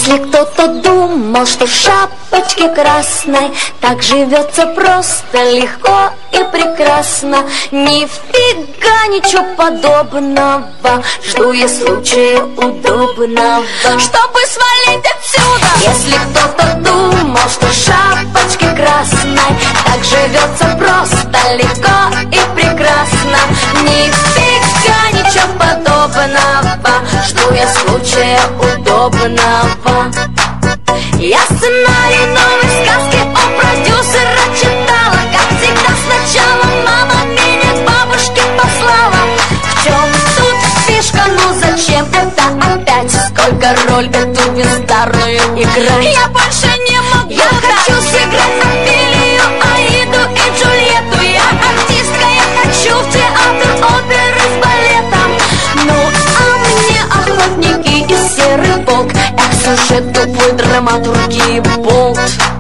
Если кто-то думал, что в шапочке красной так живется просто, легко и прекрасно, нифига ничего подобного. Жду я случая удобного, чтобы свалить отсюда. Если кто-то думал, что в шапочке красной так живется просто, легко и прекрасно, нифига ничего подобного. Жду я случая удобного. Я сценарий новой сказки у продюсера читала. Как всегда сначала мама меня к бабушке послала. В чем тут фишка, ну зачем это опять? Сколько роль эту бездарную играть? Я больше не могу. Я хочу сыграть Офелию, Аиду и Джульетту. Я артистка, я хочу в театр оперы с балетом. Ну а мне охотники и серый волк, сюжет тупой драматургии болт.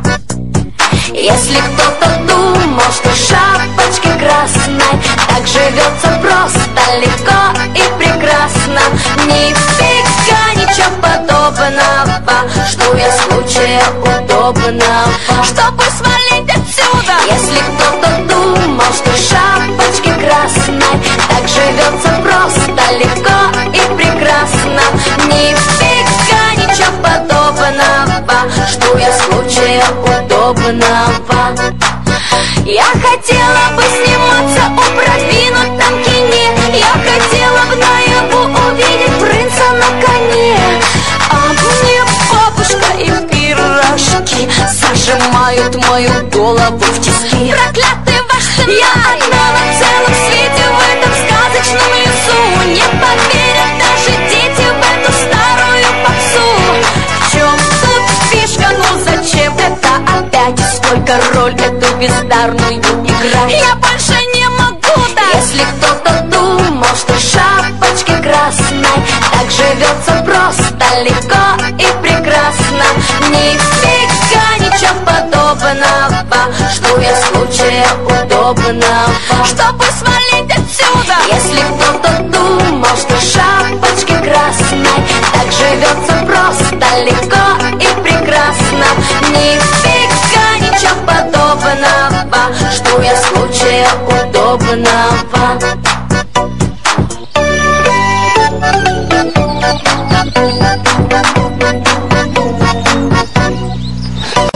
Если кто-то думал, что в шапочке красной так живется просто, легко и прекрасно, нифига ничего подобного. Жду я случая удобного, чтобы свалить отсюда. Если кто-то думал, что в шапочке красной так живется просто, легко и прекрасно, нифига ничего подобного. Жду я случая удобного. Я хотела бы сниматься у продвинутом кине. Я хотела бы наяву увидеть принца на коне. А мне бабушка и пирожки зажимают мою голову в тиски. Проклятый ваш сценарий! Я одна на целом свете в этом сказочном лесу. Не поверят даже дети в эту старую попсу. В чем тут фишка, ну зачем это опять? Сколько роль эту бездарную играть? Я больше не могу, да. Если кто-то думал, что в шапочке красной так живется просто, легко и прекрасно, нифига ничего подобного. Жду я случая удобного, чтобы свалить